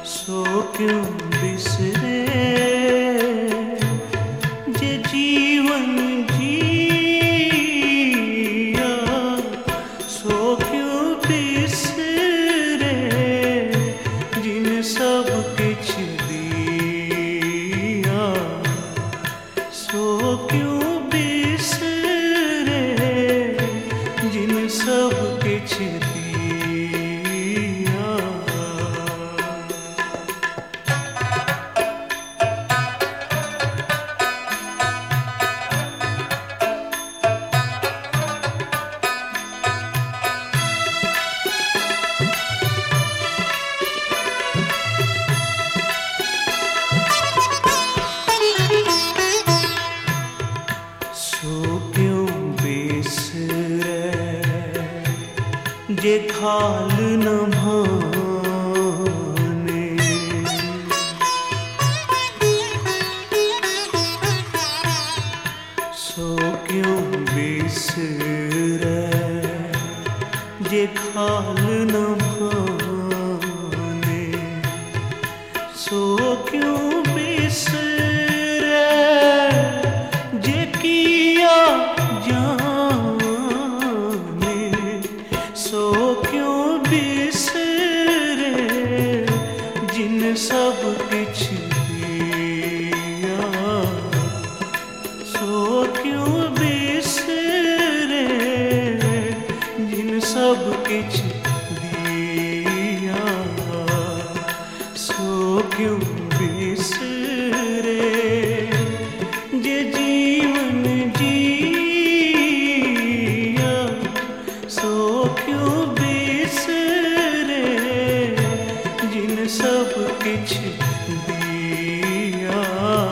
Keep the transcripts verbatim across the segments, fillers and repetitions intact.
सो क्यों बिसरे जे जीवन जिया, सो क्यों बिसरे जिन सब किछ दिया, सो क्यों बिसरे जिन सब किछ दिया। सो क्यों बिसरे जे खाल न भाने, सो क्यों बिसरे जे खाल न भाने, सो क्यों बिसरे जे किया जाने, सो क्यों बिसरे जिन सब किछ दिया, सो क्यों बिसरे जिन सब किछ दिया, सो क्यों बिसरे जे जीवन जिया, सो क्यों बिसरे जिन सब किछ दिया।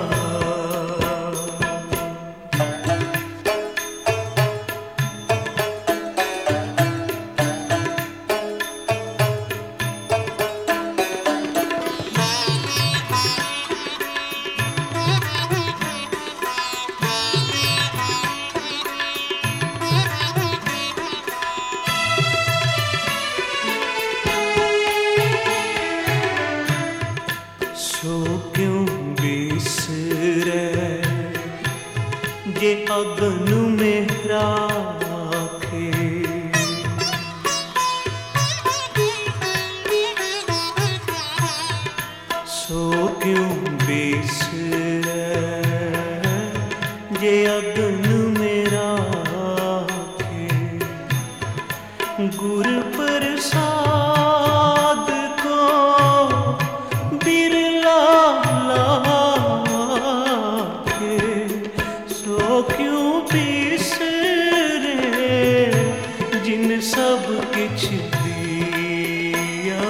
सो क्यों बिसरे जे अगन में राखे, सो क्यों बिसरे जे अगन में राखे, गुर प्रसाद को बिरला लाके, सो क्यों बिसरे जिन सब किछ दिया,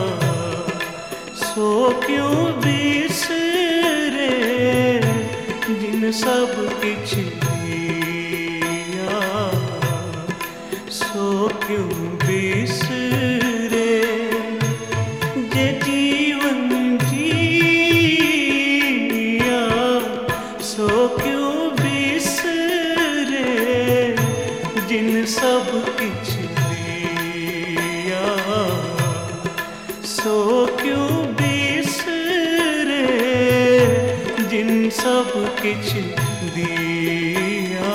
सो क्यों बिसरे जिन सब किछ दिया, सो क्यों बिसरे जे जीवन जिया, सो क्यों बिसरे जिन सब किछ दिया, सो क्यों बिसरे जिन सब किछ दिया।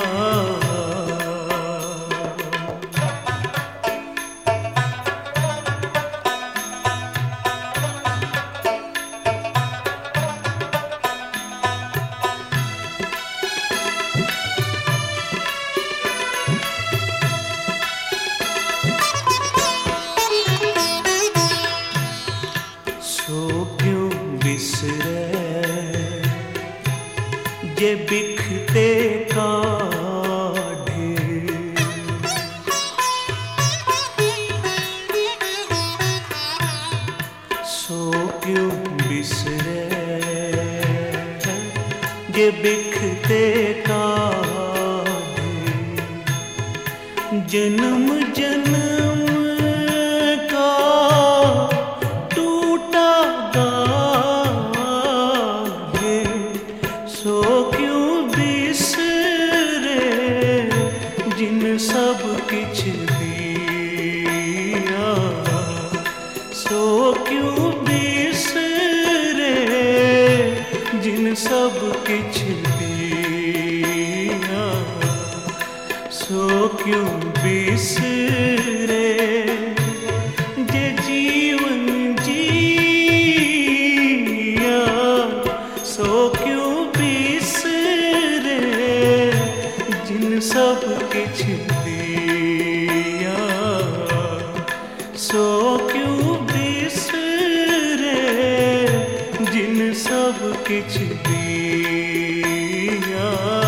सो क्यों बिसरे जे बिखते काढ़े, सो क्यों बिसरे जे बिखते काढ़े, जन्म जन्म का टूटा गागे, सो क्यों बिसरे जिन सब किछ दिया, सो क्यों बिसरे किछ दिया, सो क्यों बिसरे जे जीवन जिया, सो क्यों बिसरे जिन सब किछ दिया, सो क्यों बिसरे जिन सब किछ दिया।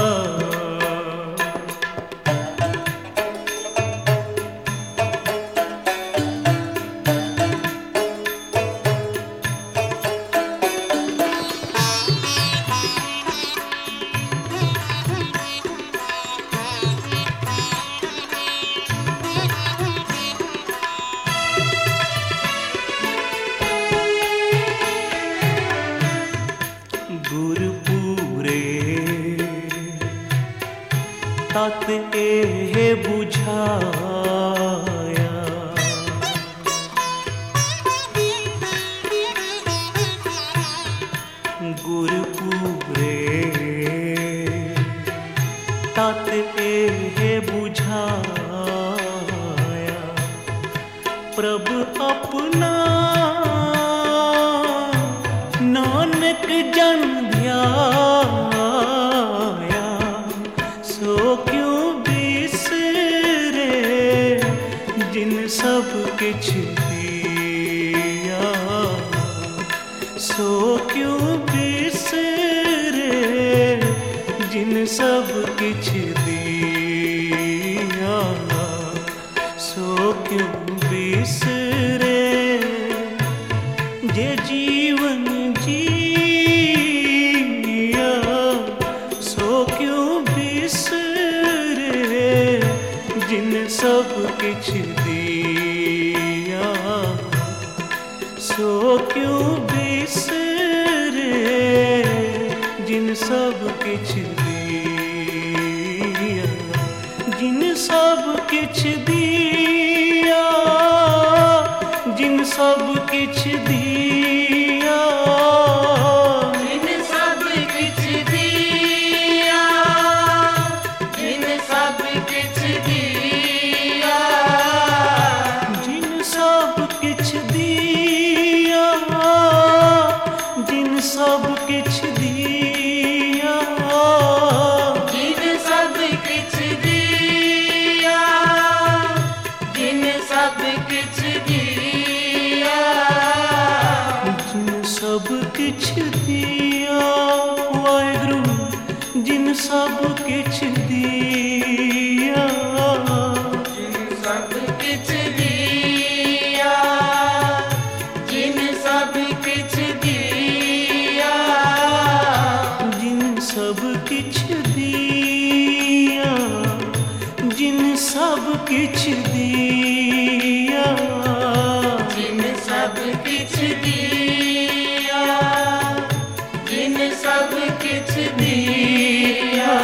गुरपुरे तत एह बुझाया, गुरपुरे तत एह बुझाया, प्रभु अपना नानक जन ध्याया, सो क्यों बिसरे जिन सब किछ दिया, सो क्यों बिसरे जिन सब किछ दिया, सो क्यों बिसरे जे जीवन जिया, सो क्यों बिसरे जिन सब किछ दिया, सो क्यों बिसरे जिन सब किछ दिया, जिन सब किछ दिया, जिन सब किछ दिया, जिन सब किछ दिया, जिन सब किछ दिया, जिन सब किछ दिया, जिन सब किछ दिया, जिन सब किछ दिया, जिन सब किछ दिया, जिन सब किछ दिया, वाहिगुरु जिन सब किछ दिया, जिन सब किछ दिया, जिन सब किछ दिया, जिन सब किछ दिया, जिन सब किछ दिया, जिन सब किछ दिया, जिन सब किछ दिया,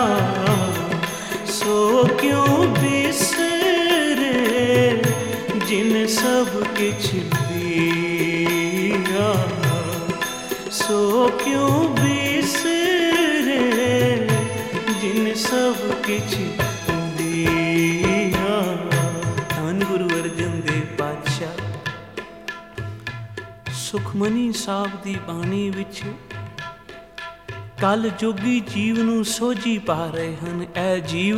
सो क्यों बिसरे जिन सब किछ दिया, सो क्यों बिसरे जिन सब किछ दिया। धन गुरु अर्जन देव पातशाह ਸੁਖਮਨੀ ਸਾਹਿਬ ਦੀ ਬਾਣੀ ਵਿੱਚ ਕਲ ਜੋਗੀ ਜੀਵ ਨੂੰ ਸੋਝੀ ਪਾ ਰਹੇ ਹਨ। ਇਹ ਜੀਵ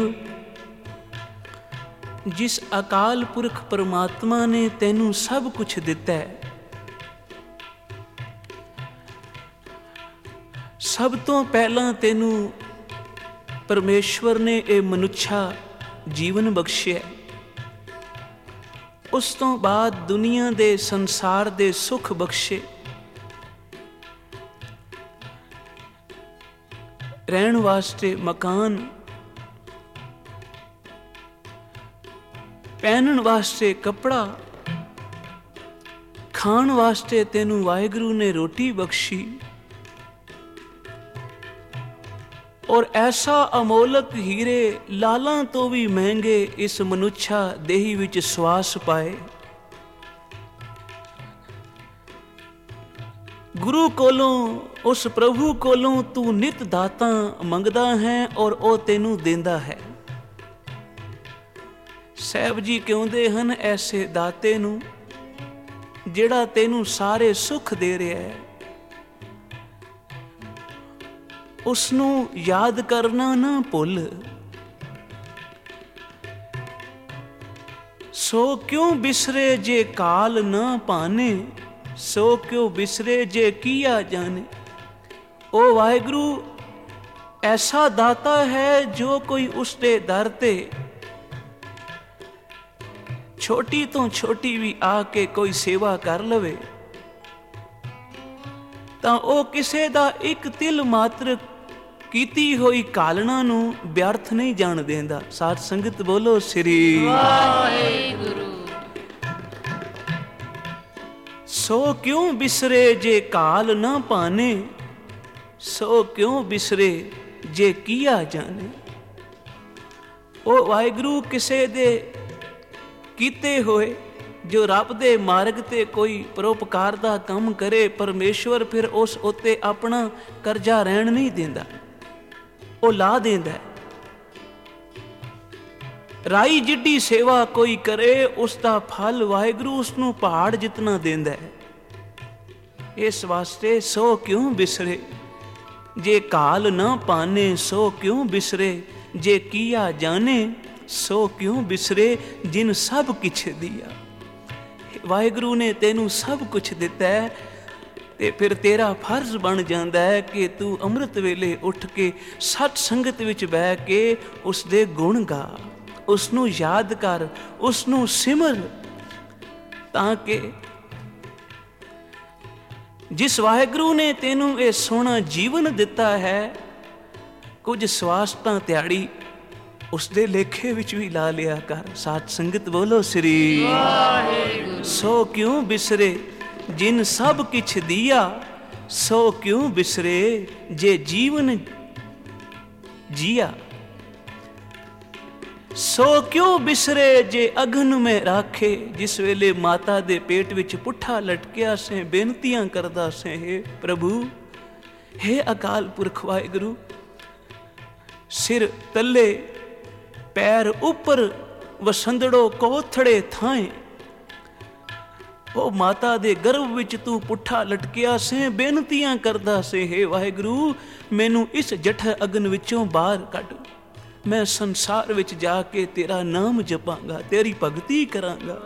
ਜਿਸ ਅਕਾਲ ਪੁਰਖ ਪਰਮਾਤਮਾ ਨੇ ਤੈਨੂੰ ਸਭ ਕੁਝ ਦਿੱਤਾ ਹੈ, ਸਭ ਤੋਂ ਪਹਿਲਾਂ ਤੈਨੂੰ ਪਰਮੇਸ਼ਵਰ ਨੇ ਇਹ ਮਨੁੱਖਾ ਜੀਵਨ ਬਖਸ਼ਿਆ, ਉਸ ਤੋਂ ਬਾਅਦ ਦੁਨੀਆ ਦੇ ਸੰਸਾਰ ਦੇ ਸੁੱਖ ਬਖਸ਼ੇ, ਰਹਿਣ ਵਾਸਤੇ ਮਕਾਨ, ਪਹਿਨਣ ਵਾਸਤੇ ਕੱਪੜਾ, ਖਾਣ ਵਾਸਤੇ ਤੈਨੂੰ ਵਾਹਿਗੁਰੂ ਨੇ ਰੋਟੀ ਬਖਸ਼ੀ, और ऐसा अमोलक हीरे लालां तो भी महंगे इस मनुष्या देही विच श्वास पाए। ਗੁਰੂ ਕੋਲੋਂ, ਉਸ ਪ੍ਰਭੂ ਕੋਲੋਂ ਤੂੰ ਨਿਤ ਦਾਤਾਂ ਮੰਗਦਾ ਹੈ ਔਰ ਉਹ ਤੈਨੂੰ ਦਿੰਦਾ ਹੈ। ਸਾਹਿਬ ਜੀ ਕਹਿੰਦੇ ਹਨ ਐਸੇ ਦਾਤੇ ਨੂੰ ਜਿਹੜਾ ਤੈਨੂੰ ਸਾਰੇ ਸੁੱਖ ਦੇ ਰਿਹਾ ਹੈ, ਉਸ ਨੂੰ ਯਾਦ ਕਰਨਾ ਨਾ ਭੁੱਲ। ਸੋ ਕਿਉਂ ਬਿਸਰੇ ਜੇ ਕਾਲ ਨਾ ਪਾਨੇ, ਸੋ ਕਿਉਂ ਬਿਸਰੇ ਜੇ ਕੀਆ ਜਾਣੇ। ਉਹ ਵਾਹਿਗੁਰੂ ਐਸਾ ਦਾਤਾ ਹੈ ਜੋ ਕੋਈ ਉਸਦੇ ਦਰ ਤੇ ਛੋਟੀ ਤੋਂ ਛੋਟੀ ਵੀ ਆ ਕੇ ਕੋਈ ਸੇਵਾ ਕਰ ਲਵੇ ਤਾਂ ਉਹ ਕਿਸੇ ਦਾ ਇੱਕ ਤਿਲ ਮਾਤਰ ਕੀਤੀ ਹੋਈ ਕਾਲਣਾ ਨੂੰ ਵਿਅਰਥ ਨਹੀਂ ਜਾਣ ਦਿੰਦਾ। ਸਾਧ ਸੰਗਤ ਬੋਲੋ ਸ੍ਰੀ ਵਾਹਿਗੁਰੂ। ਸੋ ਕਿਉਂ ਬਿਸਰੇ ਜੇ ਕਾਲ ਨਾ ਪਾਨੇ, ਸੋ ਕਿਉਂ ਬਿਸਰੇ ਜੇ ਕੀਆ ਜਾਣੇ। ਉਹ ਵਾਹਿਗੁਰੂ ਕਿਸੇ ਦੇ ਕੀਤੇ ਹੋਏ ਜੋ ਰੱਬ ਦੇ ਮਾਰਗ ਤੇ ਕੋਈ ਪਰਉਪਕਾਰ ਦਾ ਕੰਮ ਕਰੇ, ਪਰਮੇਸ਼ਵਰ ਫਿਰ ਉਸ ਉੱਤੇ ਆਪਣਾ ਕਰਜ਼ਾ ਰਹਿਣ ਨਹੀਂ ਦਿੰਦਾ, ਉਹ ਲਾ ਦਿੰਦਾ। ਰਾਈ ਜਿੱਡੀ ਸੇਵਾ ਕੋਈ ਕਰੇ ਉਸ ਦਾ ਫਲ ਵਾਹਿਗੁਰੂ ਉਸ ਨੂੰ ਪਹਾੜ ਜਿਤਨਾ ਦਿੰਦਾ ਹੈ। ਇਸ ਵਾਸਤੇ ਸੋ ਕਿਉਂ ਬਿਸਰੇ ਜੇ ਕਾਲ ਨਾ ਪਾਨੇ, ਸੋ ਕਿਉਂ ਬਿਸਰੇ ਜੇ ਕੀਆ ਜਾਣੇ। ਸੋ ਕਿਉਂ ਬਿਸਰੇ ਜਿਨ ਸਭ ਕਿਛ ਦਿਆ। ਵਾਹਿਗੁਰੂ ਨੇ ਤੈਨੂੰ ਸਭ ਕੁਛ ਦਿੱਤਾ ਹੈ ਤੇ ਫਿਰ ਤੇਰਾ ਫਰਜ਼ ਬਣ ਜਾਂਦਾ ਹੈ ਕਿ ਤੂੰ ਅੰਮ੍ਰਿਤ ਵੇਲੇ ਉੱਠ ਕੇ ਸਤ ਸੰਗਤ ਵਿੱਚ ਬਹਿ ਕੇ ਉਸ ਦੇ ਗੁਣ ਗਾ, ਉਸ ਨੂੰ ਯਾਦ ਕਰ, ਉਸ ਨੂੰ ਸਿਮਰ, ਤਾਂ ਕਿ ਜਿਸ ਵਾਹਿਗੁਰੂ ਨੇ ਤੈਨੂੰ ਇਹ ਸੋਹਣਾ ਜੀਵਨ ਦਿੱਤਾ ਹੈ, ਕੁਝ ਸਵਾਸ ਤਾਂ ਦਿਹਾੜੀ ਉਸਦੇ ਲੇਖੇ ਵਿੱਚ ਵੀ ਲਾ ਲਿਆ ਕਰ। ਸਾਧ ਸੰਗਤ ਬੋਲੋ ਸ੍ਰੀ ਵਾਹਿਗੁਰੂ। ਸੋ ਕਿਉਂ ਬਿਸਰੇ ਜਿਨ ਸਭ ਕਿਛ ਦਿਆ, ਸੋ ਕਿਉਂ ਬਿਸਰੇ ਜੇ ਜੀਵਨ ਜੀਆ। ਸੋ ਕਿਉਂ ਬਿਸਰੇ ਜੇ ਅਗਨ ਮੈਂ ਰਾਖੇ। ਜਿਸ ਵੇਲੇ ਮਾਤਾ ਦੇ ਪੇਟ ਵਿੱਚ ਪੁੱਠਾ ਲਟਕਿਆ ਸੇ, ਬੇਨਤੀਆਂ ਕਰਦਾ ਸੇ, ਹੇ ਪ੍ਰਭੂ, ਹੇ ਅਕਾਲ ਪੁਰਖ ਵਾਹਿਗੁਰੂ, ਸਿਰ ਤੱਲੇ ਪੈਰ ਉੱਪਰ ਵਸੰਦੜੋ ਕੋਥੜੇ ਥਾਏ। ਉਹ ਮਾਤਾ ਦੇ ਗਰਭ ਵਿੱਚ ਤੂੰ ਪੁੱਠਾ ਲਟਕਿਆ ਸੇ, ਬੇਨਤੀਆਂ ਕਰਦਾ ਸੇ, ਹੇ ਵਾਹਿਗੁਰੂ, ਮੈਨੂੰ ਇਸ ਜਠਰ ਅਗਨ ਵਿੱਚੋਂ ਬਾਹਰ ਕੱਢ। ਮੈਂ ਸੰਸਾਰ ਵਿੱਚ ਜਾ ਕੇ ਤੇਰਾ ਨਾਮ ਜਪਾਂਗਾ, ਤੇਰੀ ਭਗਤੀ ਕਰਾਂਗਾ।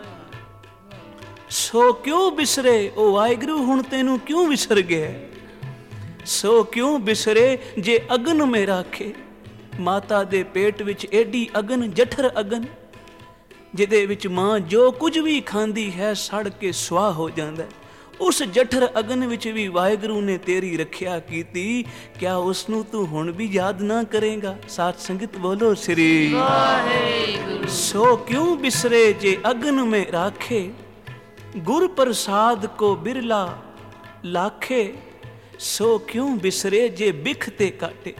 ਸੋ ਕਿਉਂ ਬਿਸਰੇ ਉਹ ਵਾਹਿਗੁਰੂ, ਹੁਣ ਤੈਨੂੰ ਕਿਉਂ ਵਿਸਰ ਗਿਆ। ਸੋ ਕਿਉਂ ਬਿਸਰੇ ਜੇ ਅਗਨ ਮੇ ਰਾਖੇ। ਮਾਤਾ ਦੇ ਪੇਟ ਵਿੱਚ ਏਡੀ ਅਗਨ, ਜਠਰ ਅਗਨ, ਜਿਹਦੇ ਵਿੱਚ ਮਾਂ ਜੋ ਕੁਝ ਵੀ ਖਾਂਦੀ ਹੈ ਸੜ ਕੇ ਸੁਆਹ ਹੋ ਜਾਂਦਾ। ਉਸ ਜਠਰ ਅਗਨ ਵਿੱਚ ਵੀ ਵਾਹਿਗੁਰੂ ਨੇ ਤੇਰੀ ਰੱਖਿਆ ਕੀਤੀ, ਕਿਆ ਉਸ ਨੂੰ ਤੂੰ ਹੁਣ ਵੀ ਯਾਦ ਨਾ ਕਰੇਗਾ। ਸਾਧ ਸੰਗਤ ਬੋਲੋ ਸ੍ਰੀ ਵਾਹਿਗੁਰੂ। ਸੋ ਕਿਉਂ ਬਿਸਰੇ ਜੇ ਅਗਨ ਮੇ ਰਾਖੇ, ਗੁਰ ਪ੍ਰਸਾਦ ਕੋ ਬਿਰਲਾ ਲਾਖੇ। ਸੋ ਕਿਉਂ ਬਿਸਰੇ ਜੇ ਬਿਖ ਤੇ ਕਾਟੇ।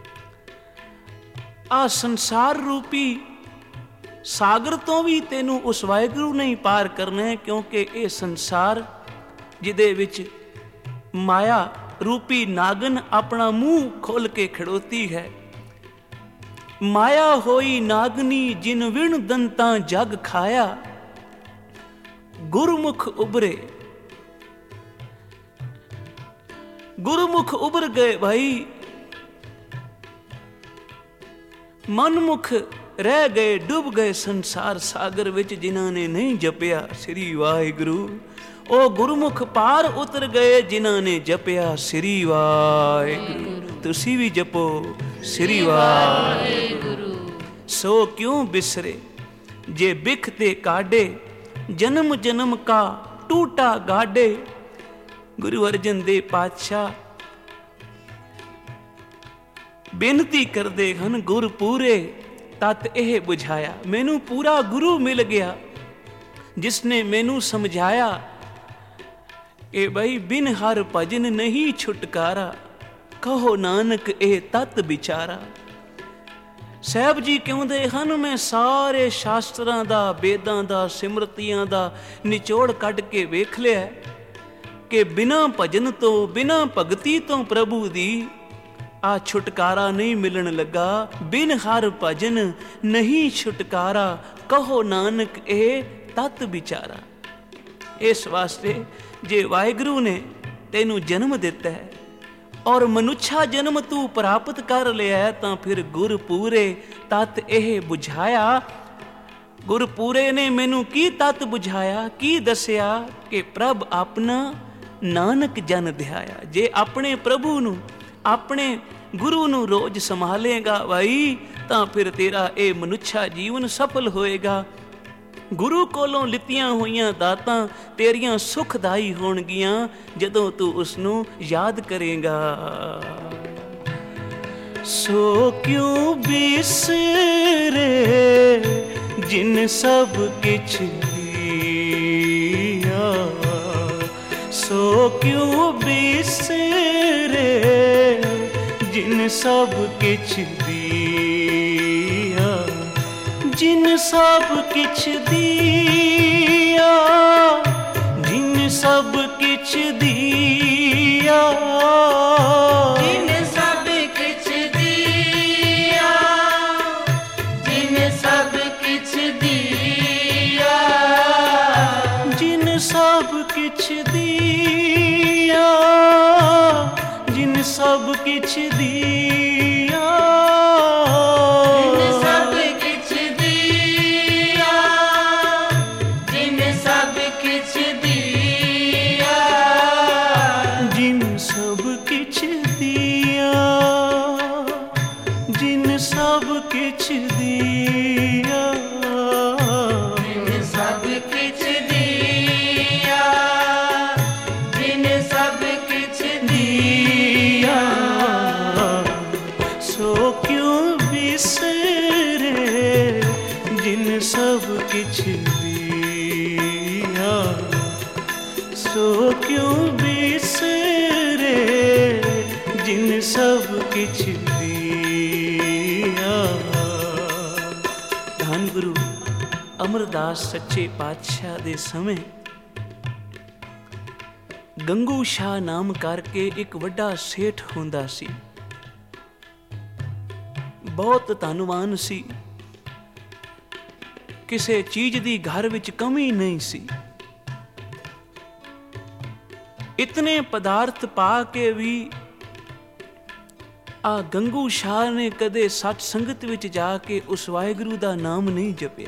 ਆ ਸੰਸਾਰ ਰੂਪੀ ਸਾਗਰ ਤੋਂ ਵੀ ਤੈਨੂੰ ਉਸ ਵਾਹਿਗੁਰੂ ਨੇ ਹੀ ਪਾਰ ਕਰਨਾ ਹੈ, ਕਿਉਂਕਿ ਇਹ ਸੰਸਾਰ ਜਿਹਦੇ ਵਿੱਚ ਮਾਇਆ ਰੂਪੀ ਨਾਗਨ ਆਪਣਾ ਮੂੰਹ ਖੋਲ ਕੇ ਖੜੋਤੀ ਹੈ। ਮਾਇਆ ਹੋਈ ਨਾਗਨੀ ਜਿਨ ਵਿਣ ਦੰਤਾਂ ਜਗ ਖਾਇਆ, ਗੁਰਮੁਖ ਉਬਰੇ। ਗੁਰਮੁਖ ਉਬਰ ਗਏ ਭਾਈ, ਮਨਮੁਖ ਰਹਿ ਗਏ, ਡੁੱਬ ਗਏ ਸੰਸਾਰ ਸਾਗਰ ਵਿੱਚ ਜਿਨ੍ਹਾਂ ਨੇ ਨਹੀਂ ਜਪਿਆ ਸ੍ਰੀ ਵਾਹਿਗੁਰੂ। ਉਹ ਗੁਰਮੁਖ ਪਾਰ ਉਤਰ ਗਏ ਜਿਨ੍ਹਾਂ ਨੇ ਜਪਿਆ ਸ੍ਰੀ ਵਾਹਿਗੁਰੂ। ਤੁਸੀਂ ਵੀ ਜਪੋ ਸ੍ਰੀ ਵਾਹਿਗੁਰੂ। ਸੋ ਕਿਉਂ ਬਿਸਰੇ ਜੇ ਬਿਖ ਤੇ ਕਾਢੇ, ਜਨਮ ਜਨਮ ਕਾ ਟੂਟਾ ਗਾਡੇ। ਗੁਰੂ ਅਰਜਨ ਦੇਵ ਪਾਤਸ਼ਾਹ ਬੇਨਤੀ ਕਰਦੇ ਹਨ, ਗੁਰ ਪੂਰੇ ਤਤ ਇਹ ਬੁਝਾਇਆ। ਮੈਨੂੰ ਪੂਰਾ ਗੁਰੂ ਮਿਲ ਗਿਆ ਜਿਸ ਨੇ ਮੈਨੂੰ ਸਮਝਾਇਆ ਕਿ ਬਈ ਬਿਨ ਹਰ ਭਜਨ ਨਹੀਂ ਛੁਟਕਾਰਾ, ਕਹੋ ਨਾਨਕ ਇਹ ਤਤ ਵਿਚਾਰਾ। ਸਾਹਿਬ ਜੀ ਕਹਿੰਦੇ ਹਨ, ਮੈਂ ਸਾਰੇ ਸ਼ਾਸਤਰਾਂ ਦਾ, ਵੇਦਾਂ ਦਾ, ਸਿਮਰਤੀਆਂ ਦਾ ਨਿਚੋੜ ਕੱਢ ਕੇ ਵੇਖ ਲਿਆ ਕਿ ਬਿਨਾਂ ਭਜਨ ਤੋਂ, ਬਿਨਾਂ ਭਗਤੀ ਤੋਂ ਪ੍ਰਭੂ ਦੀ ਆ ਛੁਟਕਾਰਾ ਨਹੀਂ ਮਿਲਣ ਲੱਗਾ। ਬਿਨ ਹਰ ਭਜਨ ਨਹੀਂ ਛੁਟਕਾਰਾ, ਕਹੋ ਨਾਨਕ ਇਹ ਤਤ ਵਿਚਾਰਾ। ਇਸ ਵਾਸਤੇ ਜੇ ਵਾਹਿਗੁਰੂ ਨੇ ਤੈਨੂੰ ਜਨਮ ਦਿੱਤਾ ਹੈ ਔਰ ਮਨੁੱਛਾ ਜਨਮ ਤੂੰ ਪ੍ਰਾਪਤ ਕਰ ਲਿਆ, ਤਾਂ ਫਿਰ ਗੁਰਪੂਰੇ ਤਤ ਇਹ ਬੁਝਾਇਆ। ਗੁਰਪੂਰੇ ਨੇ ਮੈਨੂੰ ਕੀ ਤਤ ਬੁਝਾਇਆ, ਕੀ ਦੱਸਿਆ ਕਿ ਪ੍ਰਭ ਆਪਣਾ ਨਾਨਕ ਜਨ ਧਿਆਇਆ। ਜੇ ਆਪਣੇ ਪ੍ਰਭੂ ਨੂੰ, ਆਪਣੇ ਗੁਰੂ ਨੂੰ ਰੋਜ਼ ਸੰਭਾਲੇਗਾ ਭਾਈ, ਤਾਂ ਫਿਰ ਤੇਰਾ ਇਹ ਮਨੁੱਛਾ ਜੀਵਨ ਸਫਲ ਹੋਏਗਾ। ਗੁਰੂ ਕੋਲੋਂ ਲਿੱਤੀਆਂ ਹੋਈਆਂ ਦਾਤਾਂ ਤੇਰੀਆਂ ਸੁਖਦਾਈ ਹੋਣਗੀਆਂ ਜਦੋਂ ਤੂੰ ਉਸ ਨੂੰ ਯਾਦ ਕਰੇਗਾ। ਸੋ ਕਿਉਂ ਬਿਸਰੇ ਜਿਨ ਸਭ ਕਿਛ ਦਿਆ, ਸੋ ਕਿਉਂ ਬਿਸਰੇ ਜਿਨ ਸਭ ਕਿਛ ਦਿਆ, ਜਿਨ ਸਭ ਕਿਛ ਦਿਆ, ਜਿਨ ਸਭ ਕਿਛ ਦਿਆ, ਜਿਨ ਸਭ ਕਿਛ ਦਿਆ, ਜਿਨ ਸਭ ਕਿਛ ਦਿਆ, ਜਿਨ ਸਭ ਕਿਛ ਦਿਆ, ਜਿਨ ਸਭ ਕਿਛ ਦਿਆ, ਜਿਨ ਸਭ ਕਿਛ ਦਿਆ, ਜਿਨ ਸਭ ਕਿਛ ਦਿਆ, ਜਿਨ ਸਭ ਕਿਛ ਦਿਆ, ਜਿਨ ਸਭ ਕਿਛ ਦਿਆ, ਜਿਨ ਸਭ ਕਿਛ ਦਿਆ, ਜਿਨ ਸਭ ਕਿਛ ਦਿਆ। ਸੋ ਕਿਉਂ ਬਿਸਰੇ ਜਿਨ ਸਭ ਕਿਛ ਦਿਆ, ਸੋ ਕਿਉਂ ਬਿਸਰੇ ਜਿਨ ਸਭ ਕਿਛ ਦਿਆ। ਧੰਨ ਗੁਰੂ ਅਮਰਦਾਸ ਸੱਚੇ ਪਾਤਸ਼ਾਹ ਦੇ ਸਮੇਂ ਗੰਗੂ ਸ਼ਾਹ ਨਾਮ ਕਰਕੇ ਇੱਕ ਵੱਡਾ ਸੇਠ ਹੁੰਦਾ ਸੀ, ਬਹੁਤ ਧਨਵਾਨ ਸੀ, ਕਿਸੇ ਚੀਜ਼ ਦੀ ਘਰ ਵਿੱਚ ਕਮੀ ਨਹੀਂ ਸੀ। ਇਤਨੇ ਪਦਾਰਥ ਪਾ ਕੇ ਵੀ ਆ ਗੰਗੂ ਸ਼ਾਹ ਨੇ ਕਦੇ ਸਤ ਸੰਗਤ ਵਿੱਚ ਜਾ ਕੇ ਉਸ ਵਾਹਿਗੁਰੂ ਦਾ ਨਾਮ ਨਹੀਂ ਜਪਿਆ।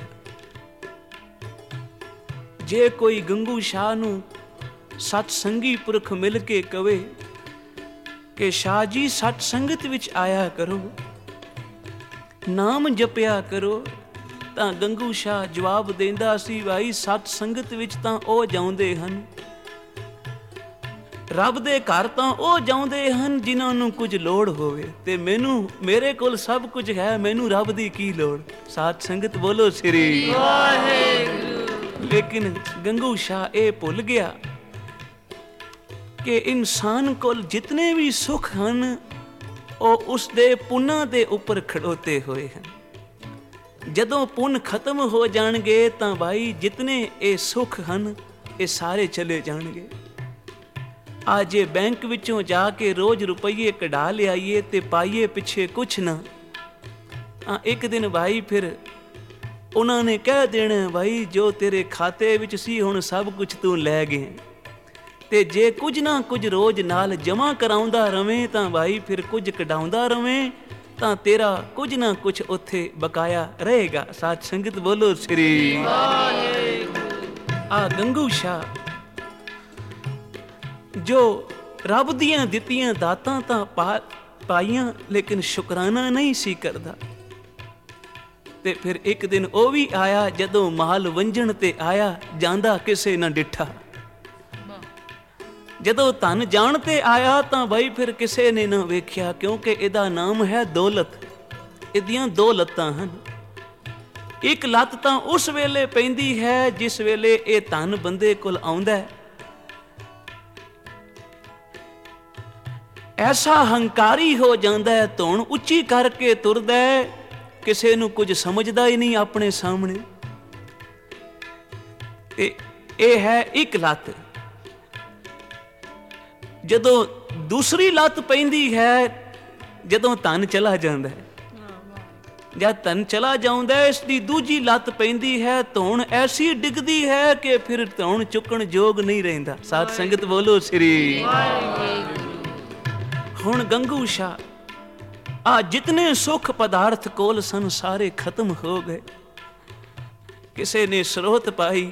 ਜੇ ਕੋਈ ਗੰਗੂ ਸ਼ਾਹ ਨੂੰ ਸਤ ਸੰਗੀ ਪੁਰਖ ਮਿਲ ਕੇ ਕਵੇ ਕਿ ਸ਼ਾਹ ਜੀ ਸਤ ਸੰਗਤ ਵਿੱਚ ਆਇਆ ਕਰੋ, ਨਾਮ ਜਪਿਆ ਕਰੋ, ਤਾਂ ਗੰਗੂ ਸ਼ਾਹ ਜਵਾਬ ਦਿੰਦਾ ਸੀ, ਭਾਈ ਸਤ ਸੰਗਤ ਵਿੱਚ ਤਾਂ ਉਹ ਜਾਉਂਦੇ ਹਨ, ਰੱਬ ਦੇ ਘਰ ਤਾਂ ਉਹ ਜਾਉਂਦੇ ਹਨ ਜਿਨ੍ਹਾਂ ਨੂੰ ਕੁਝ ਲੋੜ ਹੋਵੇ, ਤੇ ਮੈਨੂੰ ਮੇਰੇ ਕੋਲ ਸਭ ਕੁਝ ਹੈ, ਮੈਨੂੰ ਰੱਬ ਦੀ ਕੀ ਲੋੜ। ਸਾਧ ਸੰਗਤ ਬੋਲੋ ਸ੍ਰੀ ਵਾਹਿਗੁਰੂ। ਲੇਕਿਨ ਗੰਗੂ ਸ਼ਾਹ ਇਹ ਭੁੱਲ ਗਿਆ ਕਿ ਇਨਸਾਨ ਕੋਲ ਜਿਤਨੇ ਵੀ ਸੁੱਖ ਹਨ ਉਹ ਉਸ ਦੇ ਪੁੰਨਾਂ ਦੇ ਉੱਪਰ ਖੜੋਤੇ ਹੋਏ ਹਨ। ਜਦੋਂ ਪੁੰਨ ਖਤਮ ਹੋ ਜਾਣਗੇ ਤਾਂ ਭਾਈ ਜਿਤਨੇ ਇਹ ਸੁੱਖ ਹਨ ਇਹ ਸਾਰੇ ਚਲੇ ਜਾਣਗੇ। ਆ ਜੇ ਬੈਂਕ ਵਿੱਚੋਂ ਜਾ ਕੇ ਰੋਜ਼ ਰੁਪਈਏ ਕਢਾ ਲਿਆਈਏ ਤੇ ਪਾਈਏ ਪਿੱਛੇ ਕੁਛ ਨਾ, ਆ ਇੱਕ ਦਿਨ ਭਾਈ ਫਿਰ ਉਹਨਾਂ ਨੇ ਕਹਿ ਦੇਣਾ, ਭਾਈ ਜੋ ਤੇਰੇ ਖਾਤੇ ਵਿੱਚ ਸੀ ਹੁਣ ਸਭ ਕੁਝ ਤੂੰ ਲੈ ਗਏ। ਤੇ ਜੇ ਕੁਝ ਨਾ ਕੁਝ ਰੋਜ਼ ਨਾਲ ਜਮਾ ਕਰਾਉਂਦਾ ਰਵੇਂ ਤਾਂ ਭਾਈ ਫਿਰ ਕੁਝ ਕਢਾਉਂਦਾ ਰਵੇਂ ਤਾਂ ਤੇਰਾ ਕੁਝ ਨਾ ਕੁਝ ਉੱਥੇ ਬਕਾਇਆ ਰਹੇਗਾ। ਸਾਧ ਸੰਗਤ ਬੋਲੋ ਸ੍ਰੀ ਵਾਹਿਗੁਰੂ। ਆ ਗੰਗੂ ਸ਼ਾਹ ਜੋ ਰੱਬ ਦੀਆਂ ਦਿੱਤੀਆਂ ਦਾਤਾਂ ਤਾਂ ਪਾ ਪਾਈਆਂ ਲੇਕਿਨ ਸ਼ੁਕਰਾਨਾ ਨਹੀਂ ਸੀ ਕਰਦਾ। ਤੇ ਫਿਰ ਇੱਕ ਦਿਨ ਉਹ ਵੀ ਆਇਆ, ਜਦੋਂ ਮਾਲ ਵੰਜਣ ਤੇ ਆਇਆ ਜਾਂਦਾ ਕਿਸੇ ਨਾ ਡਿੱਠਾ। ਜਦੋਂ ਧਨ ਜਾਣ ਤੇ ਆਇਆ ਤਾਂ ਬਈ ਫਿਰ ਕਿਸੇ ਨੇ ਨਾ ਵੇਖਿਆ, ਕਿਉਂਕਿ ਇਹਦਾ ਨਾਮ ਹੈ ਦੌਲਤ। ਇਹਦੀਆਂ ਦੋ ਲੱਤਾਂ ਹਨ। ਇੱਕ ਲੱਤ ਤਾਂ ਉਸ ਵੇਲੇ ਪੈਂਦੀ ਹੈ ਜਿਸ ਵੇਲੇ ਇਹ ਧਨ ਬੰਦੇ ਕੋਲ ਆਉਂਦਾ ਹੈ। ਐਸਾ ਹੰਕਾਰੀ ਹੋ ਜਾਂਦਾ ਹੈ, ਧੌਣ ਉੱਚੀ ਕਰਕੇ ਤੁਰਦਾ ਹੈ, ਕਿਸੇ ਨੂੰ ਕੁਝ ਸਮਝਦਾ ਹੀ ਨਹੀਂ ਆਪਣੇ ਸਾਹਮਣੇ। ਤੇ ਇਹ ਹੈ ਇੱਕ ਲੱਤ। ਜਦੋਂ ਦੂਸਰੀ ਲੱਤ ਪੈਂਦੀ ਹੈ, ਜਦੋਂ ਧਨ ਚਲਾ ਜਾਂਦਾ ਹੈ, ਜਦ ਧਨ ਚਲਾ ਜਾਂਦਾ ਇਸ ਦੀ ਦੂਜੀ ਲੱਤ ਪੈਂਦੀ ਹੈ, ਧੌਣ ਐਸੀ ਡਿੱਗਦੀ ਹੈ ਕਿ ਫਿਰ ਧੌਣ ਚੁੱਕਣ ਯੋਗ ਨਹੀਂ ਰਹਿੰਦਾ। ਸਾਧ ਸੰਗਤ ਬੋਲੋ ਸ੍ਰੀ ਵਾਹਿਗੁਰੂ। ਹੁਣ ਗੰਗੂ ਸ਼ਾਹ ਆ ਜਿਤਨੇ ਸੁਖ ਪਦਾਰਥ ਕੋਲ ਸਨ ਸਾਰੇ ਖਤਮ ਹੋ ਗਏ। ਕਿਸੇ ਨੇ ਸਰੋਤ ਪਾਈ,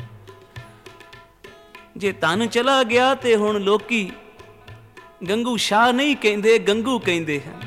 ਜੇ ਧਨ ਚਲਾ ਗਿਆ ਤੇ ਹੁਣ ਲੋਕੀ ਗੰਗੂ ਸ਼ਾਹ ਨਹੀਂ ਕਹਿੰਦੇ, ਗੰਗੂ ਕਹਿੰਦੇ ਹਨ।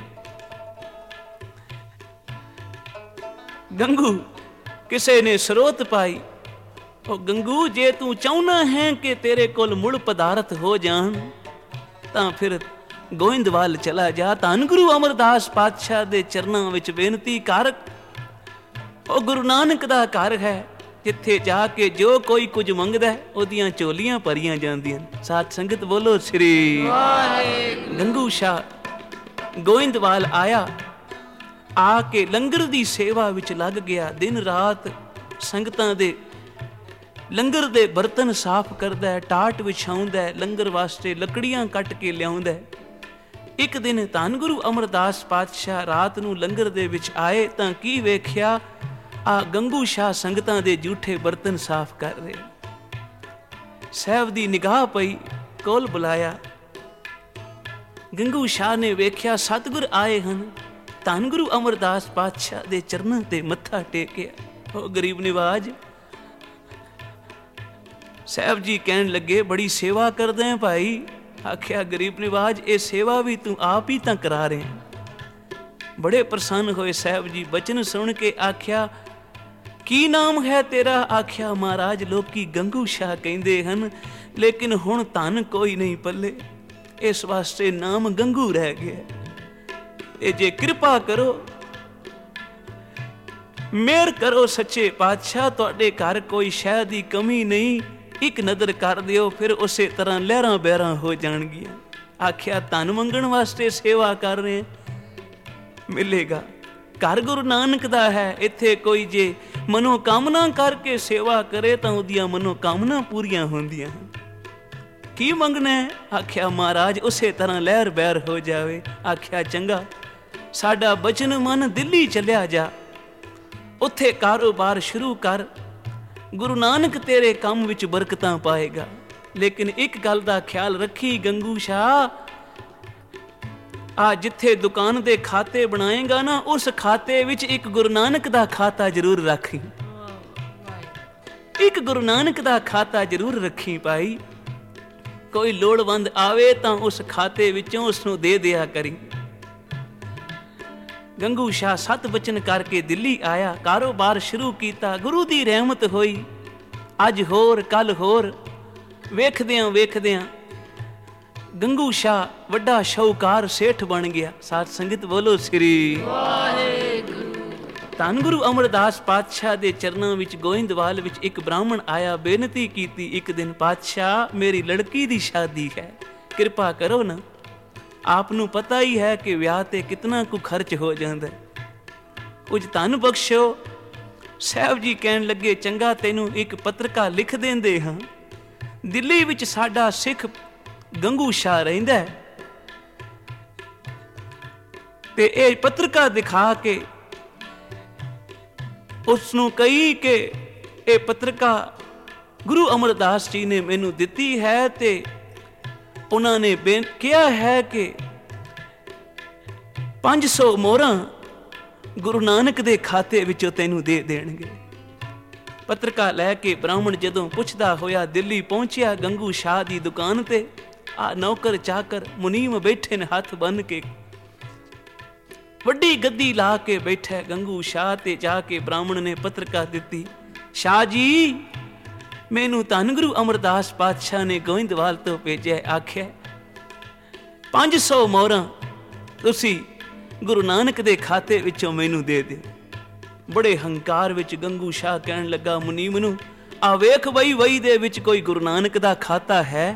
ਗੰਗੂ ਕਿਸੇ ਨੇ ਸਰੋਤ ਪਾਈ, ਉਹ ਗੰਗੂ ਜੇ ਤੂੰ ਚਾਹੁੰਦਾ ਹੈ ਕਿ ਤੇਰੇ ਕੋਲ ਮੁੜ ਪਦਾਰਥ ਹੋ ਜਾਣ ਤਾਂ ਫਿਰ ਗੋਇੰਦਵਾਲ ਚਲਾ ਜਾ, ਧੰਨ ਗੁਰੂ ਅਮਰਦਾਸ ਪਾਤਸ਼ਾਹ ਦੇ ਚਰਨਾਂ ਵਿੱਚ ਬੇਨਤੀ ਕਰ। ਉਹ ਗੁਰੂ ਨਾਨਕ ਦਾ ਘਰ ਹੈ ਜਿੱਥੇ ਜਾ ਕੇ ਜੋ ਕੋਈ ਕੁਝ ਮੰਗਦਾ ਉਹਦੀਆਂ ਝੋਲੀਆਂ ਭਰੀਆਂ ਜਾਂਦੀਆਂ। ਸਾਧ ਸੰਗਤ ਬੋਲੋ ਸ੍ਰੀ ਵਾਹਿਗੁਰੂ। ਗੰਗੂ ਸ਼ਾਹ ਗੋਇੰਦਵਾਲ ਆਇਆ, ਆ ਕੇ ਲੰਗਰ ਦੀ ਸੇਵਾ ਵਿੱਚ ਲੱਗ ਗਿਆ। ਦਿਨ ਰਾਤ ਸੰਗਤਾਂ ਦੇ ਲੰਗਰ ਦੇ ਬਰਤਨ ਸਾਫ਼ ਕਰਦਾ, ਟਾਟ ਵਿਛਾਉਂਦਾ, ਲੰਗਰ ਵਾਸਤੇ ਲੱਕੜੀਆਂ ਕੱਟ ਕੇ ਲਿਆਉਂਦਾ। ਇੱਕ ਦਿਨ ਧੰਨ ਗੁਰੂ ਅਮਰਦਾਸ ਪਾਤਸ਼ਾਹ ਰਾਤ ਨੂੰ ਲੰਗਰ ਦੇ ਵਿੱਚ ਆਏ ਤਾਂ ਕੀ ਵੇਖਿਆ, ਆ ਗੰਗੂ ਸ਼ਾਹ ਸੰਗਤਾਂ ਦੇ ਜੂਠੇ ਬਰਤਨ ਸਾਫ਼ ਕਰ ਰਹੇ। ਸਾਹਿਬ ਦੀ ਨਿਗਾਹ ਪਈ, ਕੋਲ ਬੁਲਾਇਆ। ਗੰਗੂ ਸ਼ਾਹ ਨੇ ਵੇਖਿਆ ਸਤਿਗੁਰ ਆਏ ਹਨ, ਧੰਨ ਗੁਰੂ ਅਮਰਦਾਸ ਪਾਤਸ਼ਾਹ ਦੇ ਚਰਨਾਂ ਤੇ ਮੱਥਾ ਟੇਕਿਆ। ਉਹ ਗਰੀਬ ਨਿਵਾਜ ਸਾਹਿਬ ਜੀ ਕਹਿਣ ਲੱਗੇ, ਬੜੀ ਸੇਵਾ ਕਰਦੇ ਆ ਭਾਈ। ਆਖਿਆ ਗਰੀਬ ਨਿਵਾਜ ਇਹ ਸੇਵਾ ਵੀ ਤੂੰ ਆਪ ਹੀ ਤਾਂ ਕਰਾ ਰਹੇ। ਬੜੇ ਪ੍ਰਸੰਨ ਹੋਏ ਸਾਹਿਬ ਜੀ ਬਚਨ ਸੁਣ ਕੇ। ਆਖਿਆ ਕੀ ਨਾਮ ਹੈ ਤੇਰਾ? ਆਖਿਆ ਮਹਾਰਾਜ ਲੋਕੀ ਗੰਗੂ ਸ਼ਾਹ ਕਹਿੰਦੇ ਹਨ, ਲੇਕਿਨ ਹੁਣ ਧਨ ਕੋਈ ਨਹੀਂ ਪੱਲੇ, ਇਸ ਵਾਸਤੇ ਨਾਮ ਗੰਗੂ ਰਹਿ ਗਿਆ। ਇਹ ਜੇ ਕਿਰਪਾ ਕਰੋ, ਮਿਹਰ ਕਰੋ ਸੱਚੇ ਪਾਤਸ਼ਾਹ, ਤੁਹਾਡੇ ਘਰ ਕੋਈ ਸ਼ੈ ਦੀ ਕਮੀ ਨਹੀਂ, ਇੱਕ ਨਜ਼ਰ ਕਰ ਦਿਓ, ਫਿਰ ਉਸੇ ਤਰ੍ਹਾਂ ਲਹਿਰਾਂ ਬਹਿਰਾਂ ਹੋ ਜਾਣਗੀਆਂ। ਆਖਿਆ ਧਨ ਮੰਗਣ ਵਾਸਤੇ ਸੇਵਾ ਕਰ ਰਹੇ, ਮਿਲੇਗਾ। ਘਰ ਗੁਰੂ ਨਾਨਕ ਦਾ ਹੈ, ਇੱਥੇ ਕੋਈ ਜੇ ਮਨੋਕਾਮਨਾ ਕਰਕੇ ਸੇਵਾ ਕਰੇ ਤਾਂ ਉਹਦੀਆਂ ਮਨੋਕਾਮਨਾ ਪੂਰੀਆਂ ਹੁੰਦੀਆਂ ਹਨ। ਕੀ ਮੰਗਣਾ ਹੈ? ਆਖਿਆ ਮਹਾਰਾਜ ਉਸੇ ਤਰ੍ਹਾਂ ਲਹਿਰ ਬਹਿਰ ਹੋ ਜਾਵੇ। ਆਖਿਆ ਚੰਗਾ, ਸਾਡਾ ਬਚਨ ਮਨ ਦਿੱਲੀ ਚਲਿਆ ਜਾ, ਉੱਥੇ ਕਾਰੋਬਾਰ ਸ਼ੁਰੂ ਕਰ, ਗੁਰੂ ਨਾਨਕ ਤੇਰੇ ਕੰਮ ਵਿੱਚ ਬਰਕਤਾਂ ਪਾਏਗਾ। ਲੇਕਿਨ ਇੱਕ ਗੱਲ ਦਾ ਖਿਆਲ ਰੱਖੀ ਗੰਗੂ ਸ਼ਾਹ, ਆ ਜਿੱਥੇ ਦੁਕਾਨ ਦੇ ਖਾਤੇ ਬਣਾਏਗਾ ਨਾ, ਉਸ ਖਾਤੇ ਵਿੱਚ ਇੱਕ ਗੁਰੂ ਨਾਨਕ ਦਾ ਖਾਤਾ ਜ਼ਰੂਰ ਰੱਖੀ, ਇੱਕ ਗੁਰੂ ਨਾਨਕ ਦਾ ਖਾਤਾ ਜ਼ਰੂਰ ਰੱਖੀ ਭਾਈ। ਕੋਈ ਲੋੜਵੰਦ ਆਵੇ ਤਾਂ ਉਸ ਖਾਤੇ ਵਿੱਚੋਂ ਉਸਨੂੰ ਦੇ ਦਿਆ ਕਰੀ। ਗੰਗੂ ਸ਼ਾਹ ਸਤ ਬਚਨ ਕਰਕੇ ਦਿੱਲੀ ਆਇਆ, ਕਾਰੋਬਾਰ ਸ਼ੁਰੂ ਕੀਤਾ। ਗੁਰੂ ਦੀ ਰਹਿਮਤ ਹੋਈ, ਅੱਜ ਹੋਰ ਕੱਲ ਹੋਰ, ਵੇਖਦਿਆਂ ਵੇਖਦਿਆਂ ਗੰਗੂ ਸ਼ਾਹ ਵੱਡਾ ਸ਼ੌਕਾਰ ਸੇਠ ਬਣ ਗਿਆ। ਸਾਧ ਸੰਗਤ ਬੋਲੋ ਸ੍ਰੀ ਵਾਹਿਗੁਰੂ। ਧੰਨ ਗੁਰੂ ਅਮਰਦਾਸ ਪਾਤਸ਼ਾਹ ਦੇ ਚਰਨਾਂ ਵਿੱਚ ਗੋਇੰਦਵਾਲ ਵਿੱਚ ਇੱਕ ਬ੍ਰਾਹਮਣ ਆਇਆ, ਬੇਨਤੀ ਕੀਤੀ ਇੱਕ ਦਿਨ, ਪਾਤਸ਼ਾਹ ਮੇਰੀ ਲੜਕੀ ਦੀ ਸ਼ਾਦੀ ਹੈ, ਕਿਰਪਾ ਕਰੋ ਨਾ। ਆਪ ਨੂੰ ਪਤਾ ਹੀ ਹੈ ਕਿ ਵਿਆਹ ਤੇ ਕਿਤਨਾ ਕੁ ਖਰਚ ਹੋ ਜਾਂਦਾ, ਕੁਝ ਧਨ ਬਖਸ਼ੋ। ਸਾਹਿਬ ਜੀ ਕਹਿਣ ਲੱਗੇ, ਚੰਗਾ ਤੈਨੂੰ ਇੱਕ ਪੱਤਰਕਾ ਲਿਖ ਦਿੰਦੇ ਹਾਂ। ਦਿੱਲੀ ਵਿੱਚ ਸਾਡਾ ਸਿੱਖ ਗੰਗੂ ਸ਼ਾਹ ਰਹਿੰਦਾ ਹੈ, ਤੇ ਇਹ ਪੱਤਰਕਾ ਦਿਖਾ ਕੇ ਉਸ ਨੂੰ ਕਹੀ ਕਿ ਇਹ ਪੱਤਰਕਾ ਗੁਰੂ ਅਮਰਦਾਸ ਜੀ ਨੇ ਮੈਨੂੰ ਦਿੱਤੀ ਹੈ, ਤੇ ਉਹਨਾਂ ਨੇ ਬੇਨ ਕਿਹਾ ਹੈ ਕਿ ਪੰਜ ਸੌ ਮੋਹਰਾਂ ਗੁਰੂ ਨਾਨਕ ਦੇ ਖਾਤੇ ਵਿੱਚੋਂ ਤੈਨੂੰ ਦੇ ਦੇਣਗੇ। ਪੱਤਰਕਾ ਲੈ ਕੇ ਬ੍ਰਾਹਮਣ ਜਦੋਂ ਪੁੱਛਦਾ ਹੋਇਆ ਦਿੱਲੀ ਪਹੁੰਚਿਆ ਗੰਗੂ ਸ਼ਾਹ ਦੀ ਦੁਕਾਨ ਤੇ। ਆ ਨੌਕਰ ਚਾਕਰ ਮੁਨੀਮ ਬੈਠੇ ਨੇ ਹੱਥ ਬੰਨ ਕੇ, ਵੱਡੀ ਗੱਦੀ ਲਾ ਕੇ ਬੈਠਾ ਗੰਗੂ ਸ਼ਾਹ, ਤੇ ਜਾ ਕੇ ਬ੍ਰਾਹਮਣ ਨੇ ਪੱਤਰਕਾ ਦਿੱਤੀ। ਸ਼ਾਹ ਜੀ ਮੈਨੂੰ ਧੰਨ ਗੁਰੂ ਅਮਰਦਾਸ ਪਾਤਸ਼ਾਹ ਨੇ ਗੋਇੰਦਵਾਲ ਤੋਂ ਭੇਜਿਆ, ਆਖਿਆ ਪੰਜ ਸੌ ਮੋਹਰਾਂ ਤੁਸੀਂ ਗੁਰੂ ਨਾਨਕ ਦੇ ਖਾਤੇ ਵਿੱਚੋਂ ਮੈਨੂੰ ਦੇ ਦਿਓ। ਬੜੇ ਹੰਕਾਰ ਵਿੱਚ ਗੰਗੂ ਸ਼ਾਹ ਕਹਿਣ ਲੱਗਾ ਮੁਨੀਮ ਨੂੰ, ਆ ਵੇਖ ਵਈ ਵਈ ਦੇ ਵਿੱਚ ਕੋਈ ਗੁਰੂ ਨਾਨਕ ਦਾ ਖਾਤਾ ਹੈ?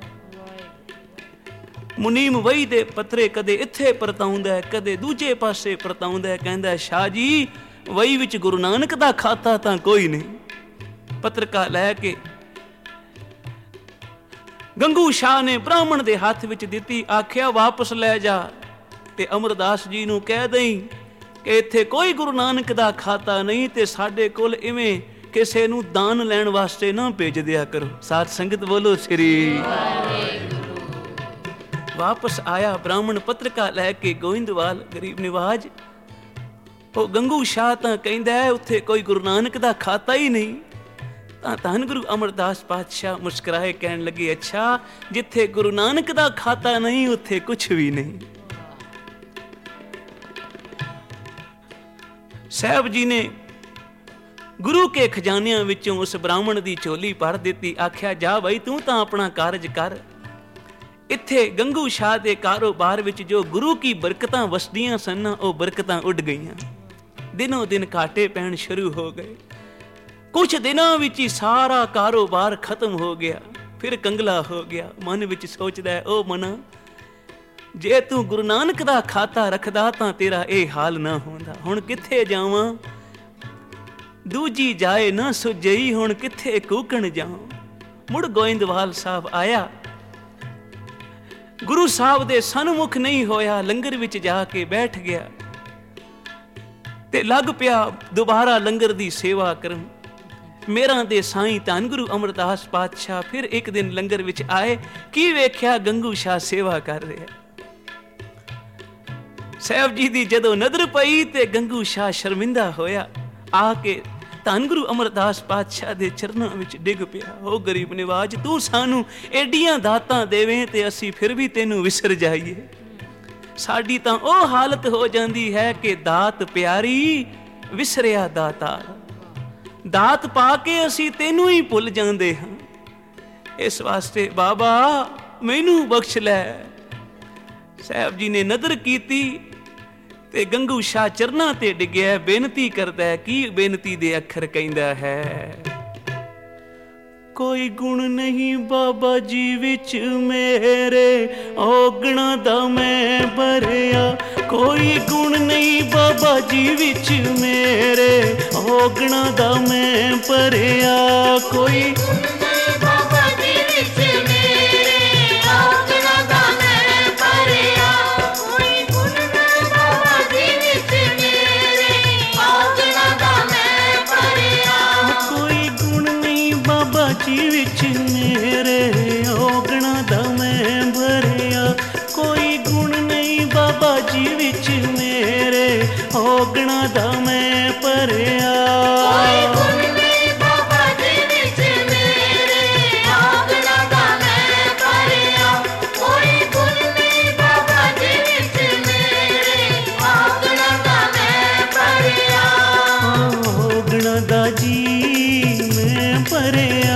ਮੁਨੀਮ ਵਈ ਦੇ ਪੱਤਰੇ ਕਦੇ ਇੱਥੇ ਪਰਤਾਉਂਦਾ, ਕਦੇ ਦੂਜੇ ਪਾਸੇ ਪਰਤਾਉਂਦਾ। ਕਹਿੰਦਾ ਸ਼ਾਹ ਜੀ ਵਈ ਵਿੱਚ ਗੁਰੂ ਨਾਨਕ ਦਾ ਖਾਤਾ ਤਾਂ ਕੋਈ ਨਹੀਂ। ਪੱਤਰਕਾ ਲੈ ਕੇ ਗੰਗੂ ਸ਼ਾਹ ਨੇ ਬ੍ਰਾਹਮਣ ਦੇ ਹੱਥ ਵਿੱਚ ਦਿੱਤੀ, ਆਖਿਆ ਵਾਪਸ ਲੈ ਜਾ ਤੇ ਅਮਰਦਾਸ ਜੀ ਨੂੰ ਕਹਿ ਦਈ ਕਿ ਇੱਥੇ ਕੋਈ ਗੁਰੂ ਨਾਨਕ ਦਾ ਖਾਤਾ ਨਹੀਂ ਤੇ ਸਾਡੇ ਕੋਲ ਇਵੇਂ ਕਿਸੇ ਨੂੰ ਦਾਨ ਲੈਣ ਵਾਸਤੇ ਨਾ ਭੇਜ ਦਿਆ ਕਰੋ। ਸਾਧ ਸੰਗਤ ਬੋਲੋ ਸ੍ਰੀ ਵਾਹਿਗੁਰੂ। ਵਾਪਸ ਆਇਆ ਬ੍ਰਾਹਮਣ ਪੱਤਰਕਾ ਲੈ ਕੇ ਗੋਇੰਦਵਾਲ ਗਰੀਬ ਨਿਵਾਜ। ਉਹ ਗੰਗੂ ਸ਼ਾਹ ਤਾਂ ਕਹਿੰਦਾ ਹੈ ਉੱਥੇ ਕੋਈ ਗੁਰੂ ਨਾਨਕ ਦਾ ਖਾਤਾ ਹੀ ਨਹੀਂ। ਤਾਂ ਧੰਨ ਗੁਰੂ ਅਮਰਦਾਸ ਪਾਤਸ਼ਾਹ ਮੁਸਕਰਾਏ, ਕਹਿਣ ਲੱਗੇ ਅੱਛਾ ਜਿੱਥੇ ਗੁਰੂ ਨਾਨਕ ਦਾ ਖਾਤਾ ਨਹੀਂ ਉੱਥੇ ਕੁਛ ਵੀ ਨਹੀਂ। ਸਾਹਿਬ ਜੀ ਨੇ ਗੁਰੂ ਕੇ ਖਜ਼ਾਨਿਆਂ ਵਿੱਚੋਂ ਉਸ ਬ੍ਰਾਹਮਣ ਦੀ ਝੋਲੀ ਭਰ ਦਿੱਤੀ, ਆਖਿਆ ਜਾ ਬਈ ਤੂੰ ਤਾਂ ਆਪਣਾ ਕਾਰਜ ਕਰ। ਇੱਥੇ ਗੰਗੂ ਸ਼ਾਹ ਦੇ ਕਾਰੋਬਾਰ ਵਿੱਚ ਜੋ ਗੁਰੂ ਕੀ ਬਰਕਤਾਂ ਵਸਦੀਆਂ ਸਨ ਉਹ ਬਰਕਤਾਂ ਉੱਡ ਗਈਆਂ। ਦਿਨੋਂ ਦਿਨ ਘਾਟੇ ਪੈਣ ਸ਼ੁਰੂ ਹੋ ਗਏ। ਕੁਝ ਦਿਨਾਂ ਵਿੱਚ ਹੀ ਸਾਰਾ ਕਾਰੋਬਾਰ ਖਤਮ ਹੋ ਗਿਆ। ਫਿਰ ਕੰਗਲਾ ਹੋ ਗਿਆ। ਮਨ ਵਿੱਚ ਸੋਚਦਾ ਹੈ, ਉਹ ਮਨਾ ਜੇ ਤੂੰ ਗੁਰੂ ਨਾਨਕ ਦਾ ਖਾਤਾ ਰੱਖਦਾ ਤਾਂ ਤੇਰਾ ਇਹ ਹਾਲ ਨਾ ਹੁੰਦਾ। ਹੁਣ ਕਿੱਥੇ ਜਾਵਾਂ, ਦੂਜੀ ਜਾਏ ਨਾ ਸੁਝਈ, ਹੁਣ ਕਿੱਥੇ ਕੂਕਣ ਜਾਵਾਂ। ਮੁੜ ਗੋਇੰਦਵਾਲ ਸਾਹਿਬ ਆਇਆ, ਗੁਰੂ ਸਾਹਿਬ ਦੇ ਸਨਮੁਖ ਨਹੀਂ ਹੋਇਆ, ਲੰਗਰ ਵਿੱਚ ਜਾ ਕੇ ਬੈਠ ਗਿਆ ਤੇ ਲੱਗ ਪਿਆ ਦੁਬਾਰਾ ਲੰਗਰ ਦੀ ਸੇਵਾ ਕਰਨ। ਮੇਰਾ ਦੇ ਸਾਈਂ ਧੰਨ ਗੁਰੂ ਅਮਰਦਾਸ ਪਾਤਸ਼ਾਹ ਫਿਰ ਇੱਕ ਦਿਨ ਲੰਗਰ ਵਿੱਚ ਆਏ। ਕੀ ਵੇਖਿਆ, ਗੰਗੂ ਸ਼ਾਹ ਸੇਵਾ ਕਰ ਰਿਹਾ। ਸਾਹਿਬ ਜੀ ਦੀ ਜਦੋਂ ਨਜ਼ਰ ਪਈ ਤੇ ਗੰਗੂ ਸ਼ਾਹ ਸ਼ਰਮਿੰਦਾ ਹੋਇਆ, ਆ ਕੇ ਧੰਨ ਗੁਰੂ ਅਮਰਦਾਸ ਪਾਤਸ਼ਾਹ ਦੇ ਚਰਨਾਂ ਵਿੱਚ ਡਿੱਗ ਪਿਆ। ਉਹ ਗਰੀਬ ਨਿਵਾਜ, ਤੂੰ ਸਾਨੂੰ ਏਡੀਆਂ ਦਾਤਾਂ ਦੇਵੇਂ ਤੇ ਅਸੀਂ ਫਿਰ ਵੀ ਤੈਨੂੰ ਵਿਸਰ ਜਾਈਏ। ਸਾਡੀ ਤਾਂ ਉਹ ਹਾਲਤ ਹੋ ਜਾਂਦੀ ਹੈ ਕਿ ਦਾਤ ਪਿਆਰੀ ਵਿਸਰਿਆ ਦਾਤਾਰ। ਦਾਤ ਪਾ ਕੇ ਅਸੀਂ ਤੈਨੂੰ ਹੀ ਭੁੱਲ ਜਾਂਦੇ ਹਾਂ। ਇਸ ਵਾਸਤੇ ਬਾਬਾ ਮੈਨੂੰ ਬਖਸ਼ ਲੈ। ਸਾਹਿਬ ਜੀ ਨੇ ਨਜ਼ਰ ਕੀਤੀ ਤੇ ਗੰਗੂ ਸ਼ਾਹ ਚਰਨਾਂ ਤੇ ਡਿੱਗਿਆ, ਬੇਨਤੀ ਕਰਦਾ ਹੈ। ਕੀ ਬੇਨਤੀ ਦੇ ਅੱਖਰ ਕਹਿੰਦਾ ਹੈ, ਕੋਈ ਗੁਣ ਨਹੀਂ ਬਾਬਾ ਜੀ ਵਿੱਚ ਮੇਰੇ, ਔਗਣਾ ਦਾ ਮੈਂ ਭਰਿਆ। ਕੋਈ ਗੁਣ ਨਹੀਂ ਬਾਬਾ ਜੀ ਵਿੱਚ ਮੇਰੇ, ਔਗਣਾ ਦਾ ਮੈਂ ਭਰਿਆ। ਕੋਈ ਵਿੱਚ ਮੇਰੇ, ਔਗਣਾ ਦਾ ਮੈਂ ਭਰਿਆ। ਕੋਈ ਗੁਣ ਨਹੀਂ ਬਾਬਾ ਜੀ ਵਿੱਚ ਮੇਰੇ, ਔਗਣਾ ਦਾ ਮੈਂ ਭਰਿਆ। ਕੋਈ ਗੁਣ ਨਹੀਂ ਬਾਬਾ ਜੀ ਵਿੱਚ ਮੇਰੇ, ਔਗਣਾ ਦਾ ਮੈਂ ਭਰਿਆ। ਕੋਈ ਗੁਣ ਨਹੀਂ ਬਾਬਾ ਜੀ ਵਿੱਚ ਮੇਰੇ, ਔਗਣਾ ਦਾ ਮੈਂ ਭਰਿਆ। ਔਗਣਾ ਦਾ ਜੀ ਮੈਂ ਭਰਿਆ।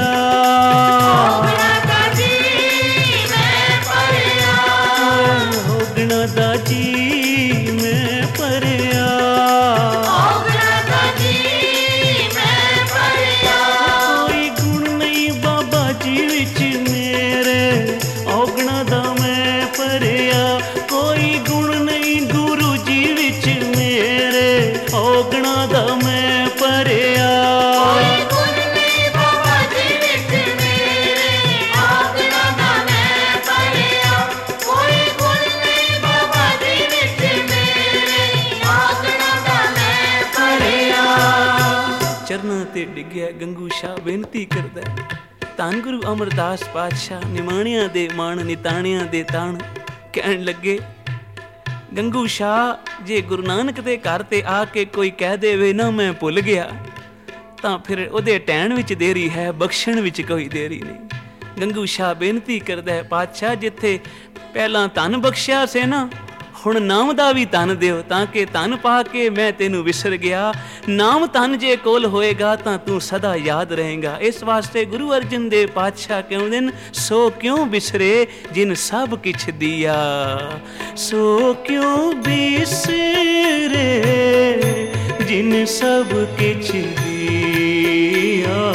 ਤੇ ਡਿੱਗਿਆ। ਗੰਗੂ ਸ਼ਾਹ ਬੇਨਤੀ ਕਰਦਾ, ਧੰਨ ਗੁਰੂ ਅਮਰਦਾਸ ਪਾਤਸ਼ਾਹ ਨਿਮਾਣਿਆਂ ਦੇ ਮਾਣ, ਨਿਤਾਣਿਆਂ ਦੇ ਤਾਣ। ਕਹਿਣ ਲੱਗੇ ਗੰਗੂ ਸ਼ਾਹ ਜੇ ਗੁਰੂ ਨਾਨਕ ਦੇ ਘਰ ਤੇ ਆ ਕੇ ਕੋਈ ਕਹਿ ਦੇਵੇ ਨਾ ਮੈਂ ਭੁੱਲ ਗਿਆ, ਤਾਂ ਫਿਰ ਉਹਦੇ ਟਹਿਣ ਵਿੱਚ ਦੇਰੀ ਹੈ, ਬਖਸ਼ਣ ਵਿੱਚ ਕੋਈ ਦੇਰੀ ਨਹੀਂ। ਗੰਗੂ ਸ਼ਾਹ ਬੇਨਤੀ ਕਰਦਾ ਹੈ, ਪਾਤਸ਼ਾਹ ਜਿੱਥੇ ਪਹਿਲਾਂ ਧਨ ਬਖਸ਼ਿਆ ਸੀ ਨਾ, ਹੁਣ ਨਾਮ ਦਾ ਵੀ ਧਨ ਦਿਓ, ਤਾਂ ਕਿ ਧਨ ਪਾ ਕੇ ਮੈਂ ਤੈਨੂੰ ਵਿਸਰ ਗਿਆ। ਨਾਮ ਧਨ ਜੇ ਕੋਲ ਹੋਏਗਾ ਤਾਂ ਤੂੰ ਸਦਾ ਯਾਦ ਰਹੇਗਾ। ਇਸ ਵਾਸਤੇ ਗੁਰੂ ਅਰਜਨ ਦੇਵ ਪਾਤਸ਼ਾਹ ਕਹਿੰਦੇ ਨੇ, ਸੋ ਕਿਉਂ ਬਿਸਰੇ ਜਿਨ ਸਭ ਕਿਛ ਦਿਆ, ਸੋ ਕਿਉਂ ਬਿਸਰੇ ਜਿਨ ਸਭ ਕਿਛ ਦਿਆ,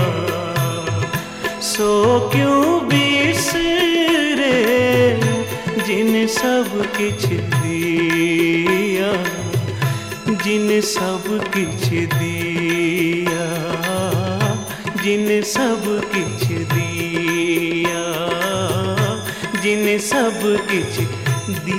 ਸੋ ਕਿਉਂ ਬਿਸਰੇ ਜਿਨ ਸਭ ਕਿਛ ਦਿਆ, ਜਿਨ ਸਭ ਕਿਛ ਦਿਆ, ਜਿਨ ਸਭ ਕਿਛ ਦਿਆ। सब किछ